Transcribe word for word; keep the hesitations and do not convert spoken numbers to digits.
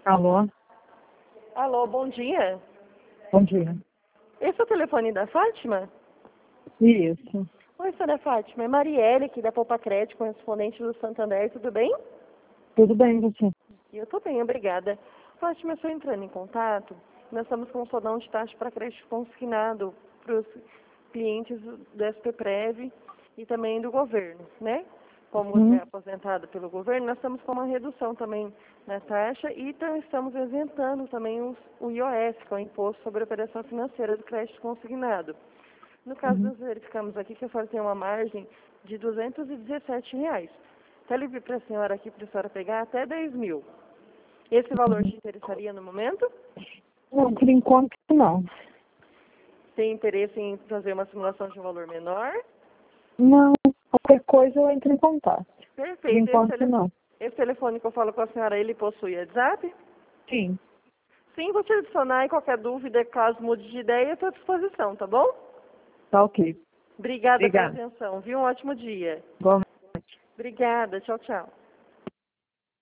Alô? Alô, bom dia. Bom dia. Esse é o telefone da Fátima? Isso. Oi, senhora Fátima. É Marielle, aqui da Poupa Crédito, correspondente do Santander. Tudo bem? Tudo bem, você? Eu tô bem, obrigada. Fátima, eu estou entrando em contato. Nós estamos com um plano de taxa para crédito consignado para os clientes do S P Prev e também do governo, né? Como você Hum? é aposentado pelo governo, nós estamos com uma redução também na taxa e tam- estamos isentando também os, o I O S, que é o Imposto sobre Operação Financeira do Crédito Consignado. No caso, Uhum. nós verificamos aqui que a senhora tem uma margem de duzentos e dezessete reais. Está livre para a senhora aqui, para a senhora pegar até dez mil. Esse valor te interessaria no momento? Não, por enquanto não. Tem interesse em fazer uma simulação de um valor menor? Não, qualquer coisa eu entro em contato. Por Perfeito. Esse, enquanto tele... não. Esse telefone que eu falo com a senhora, ele possui WhatsApp? Sim. Sim, vou te adicionar e qualquer dúvida, caso mude de ideia, eu estou à disposição, tá bom? Tá ok. Obrigada pela Obrigada. atenção, viu? Um ótimo dia. Igualmente. Obrigada, tchau, tchau.